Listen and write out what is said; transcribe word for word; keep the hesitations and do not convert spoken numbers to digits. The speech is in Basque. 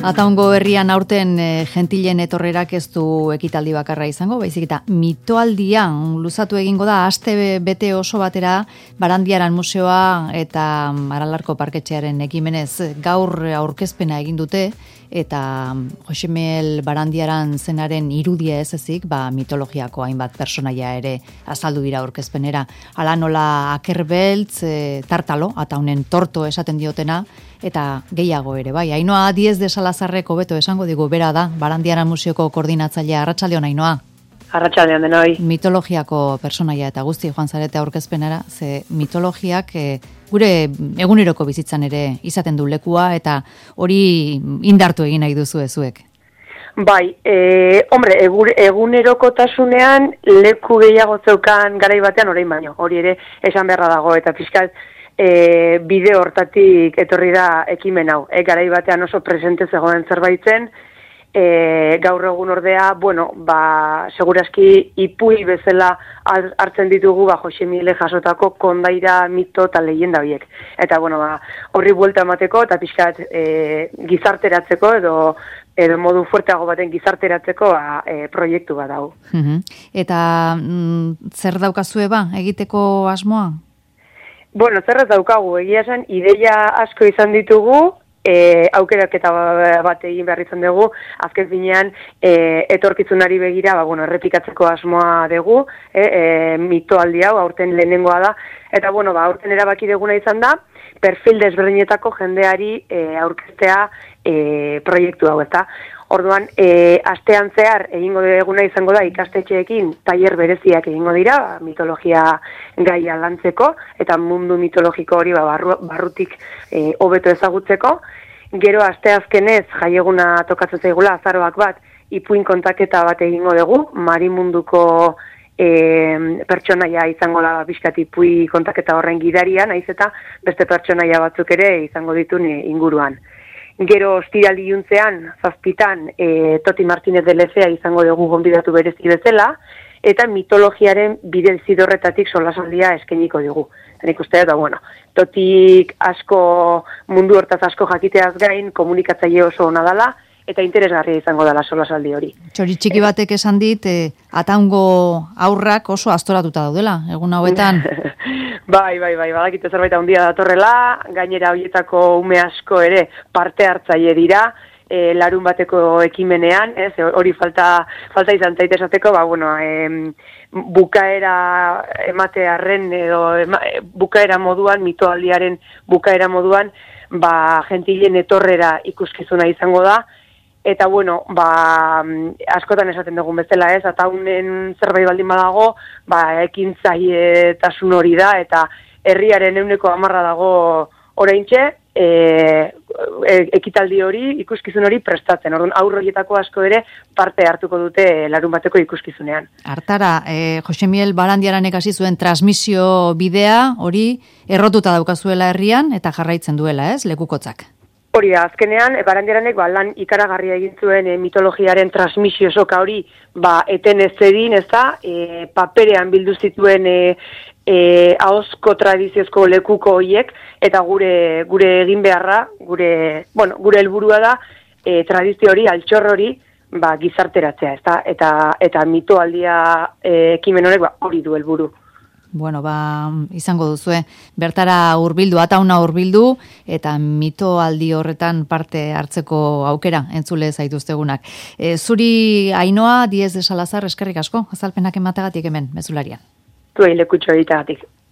Ataungo herrian aurten e, gentilen etorrerak ez du ekitaldi bakarra izango, baizik eta mitoaldian luzatu egingo da aste bete oso batera Barandiaran museoa eta Aralarko parketxearen ekimenez gaur aurkezpena egin dute eta Joxemiel Barandiaran zenaren irudia ez ezik, ba, mitologiako hainbat personaia ere azaldu dira aurkezpenera. Hala nola akerbeltz, e, tartalo, ataunen torto esaten diotena, eta gehiago ere, bai. Ainhoa Diez de Salazarrek hobeto esango digu, bera da, Barandiaran museoko koordinatzailea. Arratsaldeon, Ainhoa. Arratsaldeon denoi. Mitologiako personaia eta guzti joan zarete aurkezpenera, ze mitologiak e, gure eguneroko bizitzan ere izaten du lekua eta hori indartu egin nahi duzu ezuek. Bai, e, hombre, egunerokotasunean leku gehiago zeukan garai batean orain baino. Hori ere esan beharra dago eta pixkat e, bide hortatik etorri da ekimen hau. E, garai batean oso presente zegoen zerbaitzen, E, gaur egun ordea, bueno, ba, segurazki ipuin bezala hartzen ditugu ba, Joxemiele jasotako kondaira, mito eta leyenda horiek. Eta, bueno, ba, horri buelta emateko eta pixkat e, gizarteratzeko edo edo modu fuerteago baten gizarteratzeko ba, e, proiektu bat hau. Uh-huh. Eta mm, zer daukazue ba, egiteko asmoa? Bueno, zer ez daukagu, egia esan, ideia asko izan ditugu, E, aukeraketa bat egin behar izan dugu, azken finean e, etorkizunari begira, ba, bueno, errepikatzeko asmoa dugu, e, e, mitoaldi hau, aurten lehenengoa da, eta bueno, ba, aurten erabaki duguna izan da, perfil desberdinetako jendeari e, aurkeztea e, proiektu hau, eta orduan, e, astean zehar egingo eguna izango da ikastetxeekin tailer bereziak egingo dira, mitologia gaia lantzeko, eta mundu mitologiko hori ba, barru, barrutik e, hobeto ezagutzeko. Gero asteazkenez jaieguna tokatzen zaigula azaroak bat, ipuin kontaketa bat egingo dugu, marimunduko e, pertsonaia izango da bizkat ipui kontaketa horren gidaria, naiz eta beste pertsonaia batzuk ere izango ditu inguruan. Gero ostiraldi juntzean, zazpitan, e, Toti Martínez de Lezea izango dugu gonbidatu berezi bezala, eta mitologiaren bide zidorretatik solasaldia eskainiko dugu. Nik uste da, bueno, Totik asko, mundu hortaz asko jakiteaz gain, komunikatzaile oso ona dela, eta interesgarria izango dela solasaldi hori. Txori txiki batek esan dit, e, ataungo aurrak oso astoratuta daudela, egun hauetan. Bai, bai, bai, badakite zerbait handia datorrela, gainera horietako ume asko ere parte hartzaile dira, e, larun bateko ekimenean, ez, hori falta, falta izan zaite esateko, ba, bueno, e, bukaera ematearren edo ema, bukaera moduan, mitoaldiaren bukaera moduan, ba, gentilen etorrera ikuskizuna izango da, eta bueno, ba, askotan esaten dugun bezala ez, eta unen zerbait baldin badago, ba, ekintzaietasun hori da, eta herriaren ehuneko hamarra dago oraintxe, e, e, ekitaldi hori, ikuskizun hori prestatzen. Orduan, aurro horietako asko ere parte hartuko dute larun bateko ikuskizunean. Hartara, e, Joxemiel Barandiaranek hasi zuen transmisio bidea, hori errotuta daukazuela herrian, eta jarraitzen duela, ez, lekukotzak. Hori da, azkenean, Barandiaranek ba, lan ikaragarria egin zuen e, mitologiaren transmisio soka hori ba, eten ez zedin, ez da, e, paperean bildu zituen e, e, ahozko tradiziozko lekuko horiek, eta gure gure egin beharra, gure, bueno, gure helburua da, e, tradizio hori, altxor hori, ba, gizarteratzea, ez da, eta, eta mitoaldia e, ekimen horrek ba, hori du helburu. Bueno, ba, izango duzue, bertara hurbildu, atauna hurbildu, eta mitoaldi horretan parte hartzeko aukera entzule zaituztegunak. E, zuri Ainhoa Diez de Salazar eskerrik asko, azalpenak emategatik hemen, mezularian. Zuei lekutxo egitegatik.